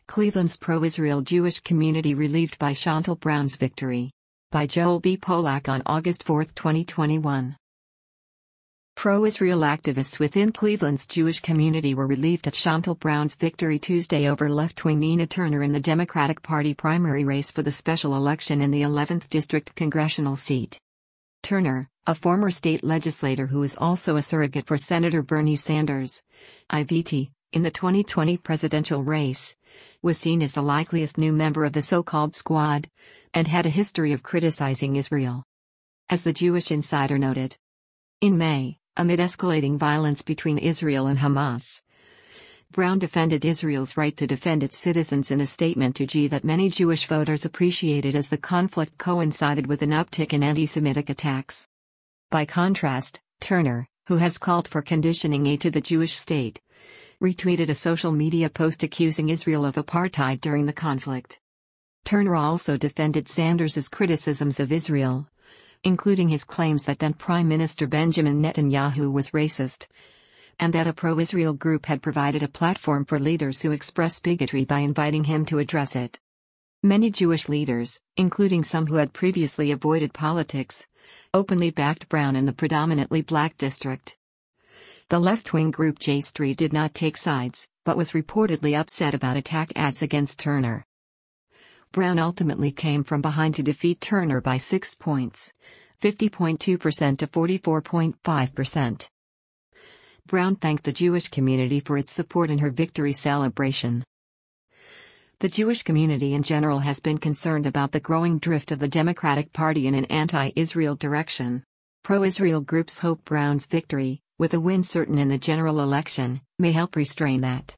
Cleveland's pro-Israel Jewish community relieved by Chantal Brown's victory. By Joel B. Polak on August 4, 2021. Pro-Israel activists within Cleveland's Jewish community were relieved at Chantal Brown's victory Tuesday over left-wing Nina Turner in the Democratic Party primary race for the special election in the 11th District congressional seat. Turner, a former state legislator who is also a surrogate for Senator Bernie Sanders, IVT, in the 2020 presidential race, was seen as the likeliest new member of the so-called squad, and had a history of criticizing Israel. As the Jewish Insider noted. In May, amid escalating violence between Israel and Hamas, Brown defended Israel's right to defend its citizens in a statement to G that many Jewish voters appreciated as the conflict coincided with an uptick in anti-Semitic attacks. By contrast, Turner, who has called for conditioning aid to the Jewish state, retweeted a social media post accusing Israel of apartheid during the conflict. Turner also defended Sanders' criticisms of Israel, including his claims that then Prime Minister Benjamin Netanyahu was racist, and that a pro-Israel group had provided a platform for leaders who express bigotry by inviting him to address it. Many Jewish leaders, including some who had previously avoided politics, openly backed Brown in the predominantly black district. The left-wing group J Street did not take sides, but was reportedly upset about attack ads against Turner. Brown ultimately came from behind to defeat Turner by 6 points, 50.2% to 44.5%. Brown thanked the Jewish community for its support in her victory celebration. The Jewish community in general has been concerned about the growing drift of the Democratic Party in an anti-Israel direction. Pro-Israel groups hope Brown's victory, with a win certain in the general election, may help restrain that.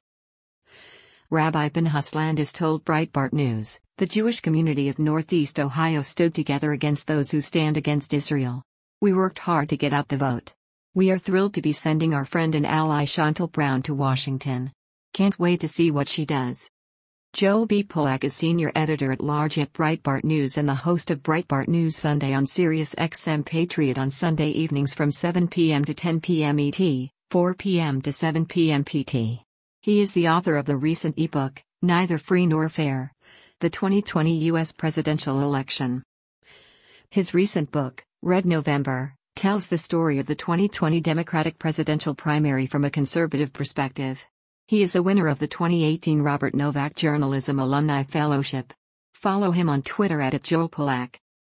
Rabbi Pinchas Landis told Breitbart News, "The Jewish community of Northeast Ohio stood together against those who stand against Israel. We worked hard to get out the vote. We are thrilled to be sending our friend and ally Chantal Brown to Washington. Can't wait to see what she does." Joel B. Polak is senior editor-at-large at Breitbart News and the host of Breitbart News Sunday on Sirius XM Patriot on Sunday evenings from 7 p.m. to 10 p.m. ET, 4 p.m. to 7 p.m. PT. He is the author of the recent ebook, Neither Free Nor Fair: The 2020 U.S. Presidential Election. His recent book, Red November, tells the story of the 2020 Democratic presidential primary from a conservative perspective. He is a winner of the 2018 Robert Novak Journalism Alumni Fellowship. Follow him on Twitter @JoelPolak.